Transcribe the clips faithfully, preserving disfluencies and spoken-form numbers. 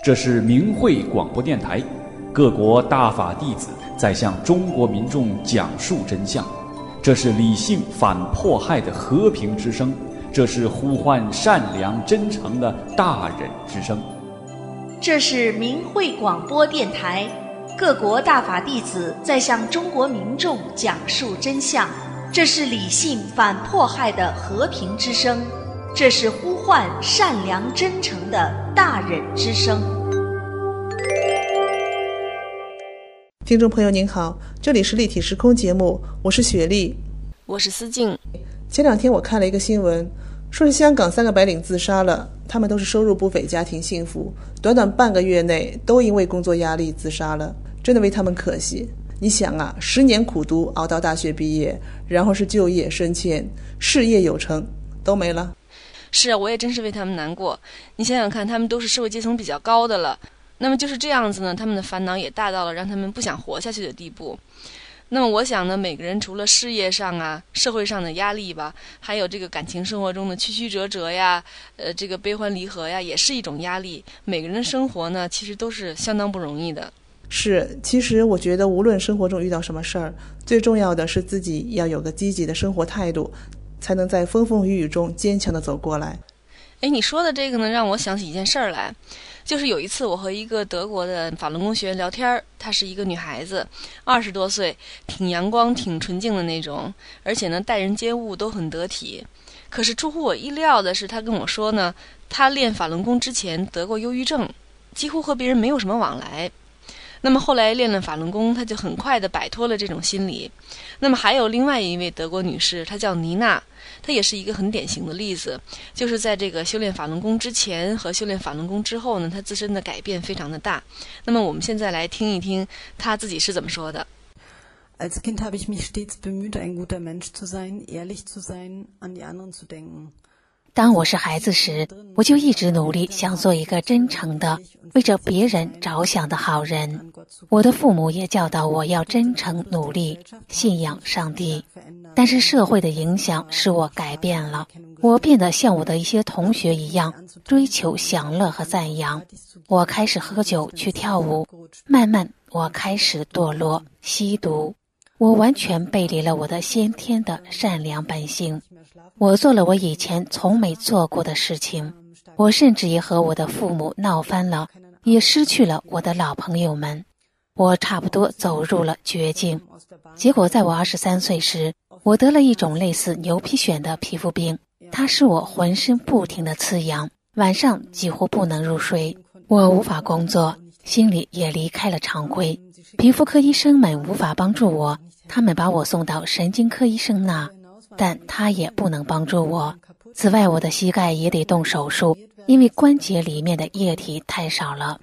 这是明慧广播电台，各国大法弟子在向中国民众讲述真相。这是理性反迫害的和平之声，这是呼唤善良真诚的大忍之声。 这是明慧广播电台，各国大法弟子在向中国民众讲述真相。这是理性反迫害的和平之声，这是呼唤善良真诚的大忍之声。 听众朋友您好，这里是立体时空节目，我是雪莉， 我是思静。 前两天我看了一个新闻，说是香港三个白领自杀了，他们都是收入不菲，家庭幸福，短短半个月内都因为工作压力自杀了，真的为他们可惜。你想啊，十年苦读熬到大学毕业，然后是就业升迁，事业有成，都没了。 是啊，我也真是为他们难过。你想想看，他们都是社会阶层比较高的了，那么就是这样子呢，他们的烦恼也大到了让他们不想活下去的地步。那么我想呢，每个人除了事业上啊、社会上的压力吧，还有这个感情生活中的曲曲折折呀，呃，这个悲欢离合呀，也是一种压力。每个人的生活呢，其实都是相当不容易的。 是，其实我觉得无论生活中遇到什么事儿，最重要的是自己要有个积极的生活态度，才能在风风雨雨中坚强地走过来。 哎，你说的这个呢，让我想起一件事儿来。就是有一次我和一个德国的法轮功学员聊天，她是一个女孩子，二十多岁，挺阳光挺纯净的那种，而且呢待人接物都很得体。可是出乎我意料的是，她跟我说呢，她练法轮功之前得过忧郁症，几乎和别人没有什么往来。那么后来练了法轮功，她就很快地摆脱了这种心理。那么还有另外一位德国女士，她叫妮娜，她也是一个很典型的例子，就是在这个修炼法轮功之前和修炼法轮功之后呢，她自身的改变非常的大。那么我们现在来听一听她自己是怎么说的。 Als Kind habe ich mich stets bemüht, ein guter Mensch zu sein, ehrlich zu sein, an die anderen zu denken。 当我是孩子时，我就一直努力想做一个真诚的、为着别人着想的好人。我的父母也教导我要真诚努力，信仰上帝。但是社会的影响使我改变了，我变得像我的一些同学一样，追求享乐和赞扬。我开始喝酒去跳舞，慢慢我开始堕落吸毒。我完全背离了我的先天的善良本性，我做了我以前从没做过的事情，我甚至也和我的父母闹翻了，也失去了我的老朋友们，我差不多走入了绝境。结果在我二十三岁时，我得了一种类似牛皮癣的皮肤病，它使我浑身不停地刺痒，晚上几乎不能入睡，我无法工作，心里也离开了常规。皮肤科医生们无法帮助我，他们把我送到神经科医生那，但他也不能帮助我。此外，我的膝盖也得动手术，因为关节里面的液体太少了。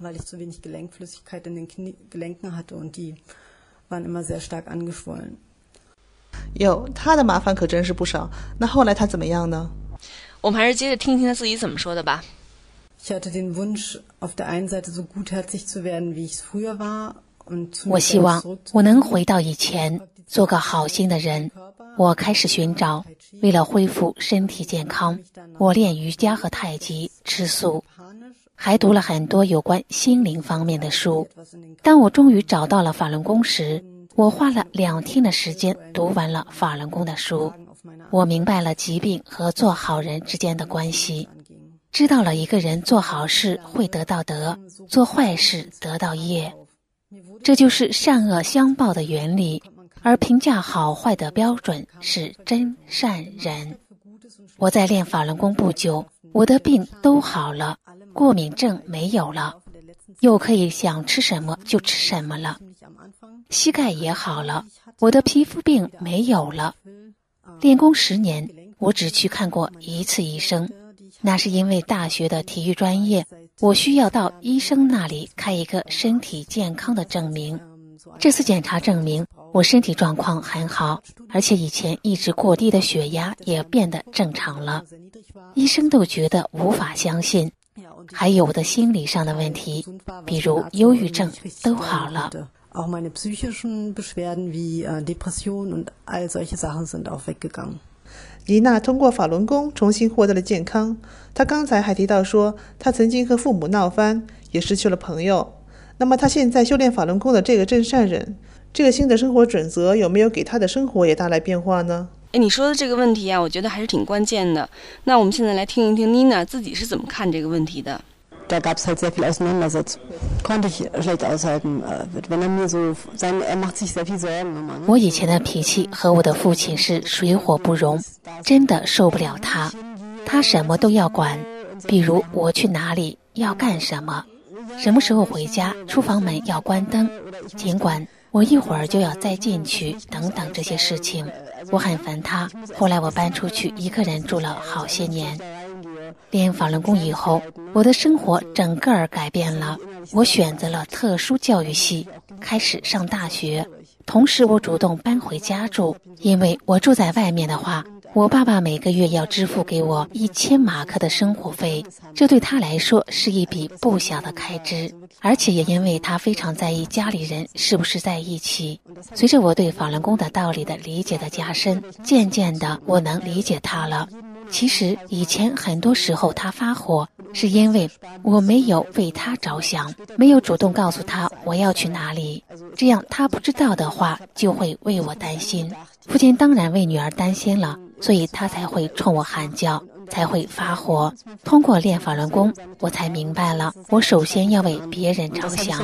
哟，他的麻烦可真是不少。那后来他怎么样呢？ 我们还是接着听听他自己怎么说的吧。 Ich hatte den Wunsch, auf der einen Seite so gutherzig zu werden, wie ich es früher war。 我希望我能回到以前，做个好心的人。我开始寻找，为了恢复身体健康，我练瑜伽和太极，吃素，还读了很多有关心灵方面的书。当我终于找到了法轮功时，我花了两天的时间读完了法轮功的书。我明白了疾病和做好人之间的关系，知道了一个人做好事会得到德，做坏事得到业。这就是善恶相报的原理，而评价好坏的标准是真善人。我在练法轮功不久，我的病都好了，过敏症没有了，又可以想吃什么就吃什么了，膝盖也好了，我的皮肤病没有了。练功十年，我只去看过一次医生，那是因为大学的体育专业，我需要到医生那里开一个身体健康的证明。这次检查证明我身体状况很好，而且以前一直过低的血压也变得正常了。医生都觉得无法相信，还有我的心理上的问题，比如忧郁症都好了。 Auch meine psychischen Beschwerden wie Depression und all solche Sachen sind auch weggegangen。 妮娜通过法轮功重新获得了健康。她刚才还提到说，她曾经和父母闹翻，也失去了朋友。那么她现在修炼法轮功的这个真善忍，这个新的生活准则有没有给她的生活也带来变化呢？ 哎，你说的这个问题啊，我觉得还是挺关键的。那我们现在来听一听妮娜自己是怎么看这个问题的。 Da gab es halt sehr viel Auseinandersetzung. Konnte ich schlecht aushalten. Wenn er mir so, sein, er macht sich sehr viel Sorgen immer. 我以前的脾气和我的父亲是水火不容，真的受不了他。他什么都要管，比如我去哪里要干什么，什么时候回家，厨房门要关灯，尽管我一会儿就要再进去，等等这些事情，我很烦他。后来我搬出去一个人住了好些年。练法轮功以后，我的生活整个儿改变了。我选择了特殊教育系，开始上大学。同时我主动搬回家住，因为我住在外面的话，我爸爸每个月要支付给我一千马克的生活费，这对他来说是一笔不小的开支。而且也因为他非常在意家里人是不是在一起。随着我对法轮功的道理的理解的加深，渐渐的我能理解他了。其实以前很多时候他发火，是因为我没有为他着想，没有主动告诉他我要去哪里，这样他不知道的话就会为我担心。父亲当然为女儿担心了，所以他才会冲我喊叫，才会发火。通过练法轮功，我才明白了，我首先要为别人着想。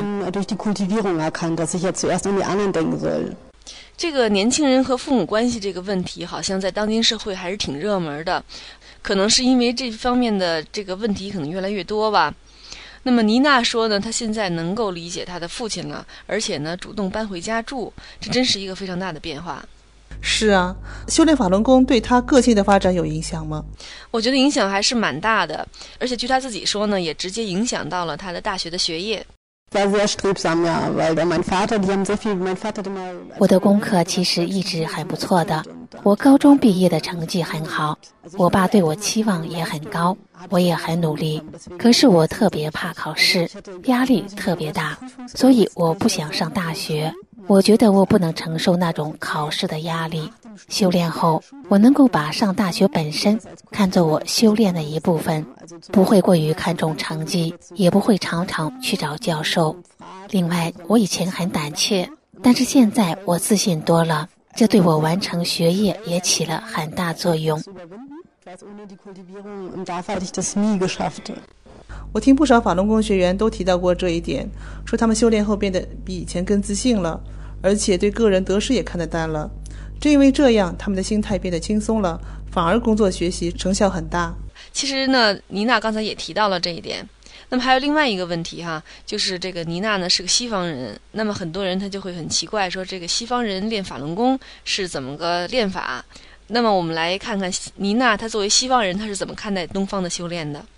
这个年轻人和父母关系这个问题，好像在当今社会还是挺热门的，可能是因为这方面的这个问题可能越来越多吧。那么妮娜说呢，她现在能够理解她的父亲了，而且呢主动搬回家住，这真是一个非常大的变化。 是啊，修炼法轮功对她个性的发展有影响吗？ 我觉得影响还是蛮大的，而且据她自己说呢，也直接影响到了她的大学的学业。 我的功课其实一直很不错的，我高中毕业的成绩很好，我爸对我期望也很高，我也很努力。可是我特别怕考试，压力特别大，所以我不想上大学。我觉得我不能承受那种考试的压力。修炼后，我能够把上大学本身看作我修炼的一部分，不会过于看重成绩，也不会常常去找教授。另外，我以前很胆怯，但是现在我自信多了，这对我完成学业也起了很大作用。 我听不少法轮功学员都提到过这一点，说他们修炼后变得比以前更自信了，而且对个人得失也看得淡了。正因为这样，他们的心态变得轻松了，反而工作学习成效很大。 其实呢，妮娜刚才也提到了这一点。那么还有另外一个问题哈，就是这个妮娜呢是个西方人，那么很多人他就会很奇怪，说这个西方人练法轮功是怎么个练法？那么我们来看看妮娜她作为西方人，她是怎么看待东方的修炼的。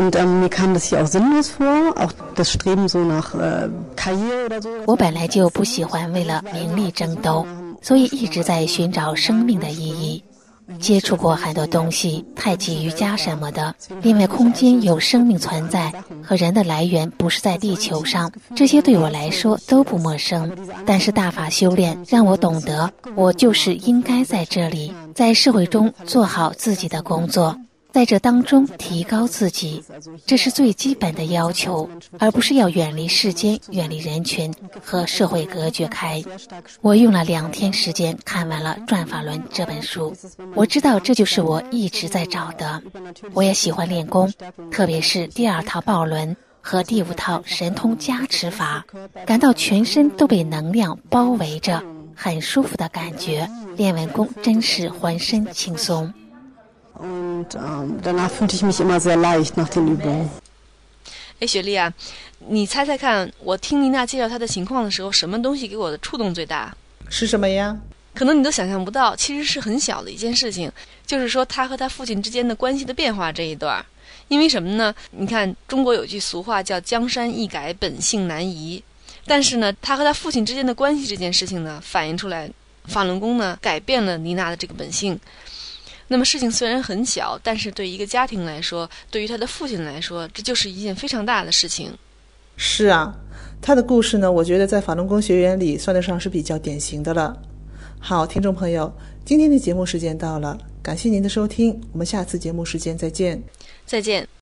我本来就不喜欢为了名利争斗，所以一直在寻找生命的意义。接触过很多东西，太极瑜伽什么的，另外空间有生命存在，和人的来源不是在地球上，这些对我来说都不陌生。但是大法修炼让我懂得，我就是应该在这里，在社会中做好自己的工作，在这当中提高自己，这是最基本的要求，而不是要远离世间，远离人群，和社会隔绝开。我用了两天时间看完了《转法轮》这本书，我知道这就是我一直在找的。我也喜欢练功，特别是第二套抱轮和第五套神通加持法，感到全身都被能量包围着，很舒服的感觉。练完功真是浑身轻松。 Und ähm, danach fühlte ich mich immer sehr leicht nach den Übungen. 哎，雪莉啊，你猜猜看，我听妮娜介绍她的情况的时候，什么东西给我的触动最大？ 是什么呀？ 可能你都想象不到，其实是很小的一件事情，就是说她和她父亲之间的关系的变化这一段。因为什么呢？你看，中国有句俗话叫江山易改，本性难移。但是呢，她和她父亲之间的关系这件事情呢，反映出来法轮功呢改变了妮娜的这个本性。那么事情虽然很小，但是对一个家庭来说，对于他的父亲来说，这就是一件非常大的事情。 是啊，他的故事呢，我觉得在法轮功学员里算得上是比较典型的了。好，听众朋友，今天的节目时间到了， 感谢您的收听，我们下次节目时间再见。 再见。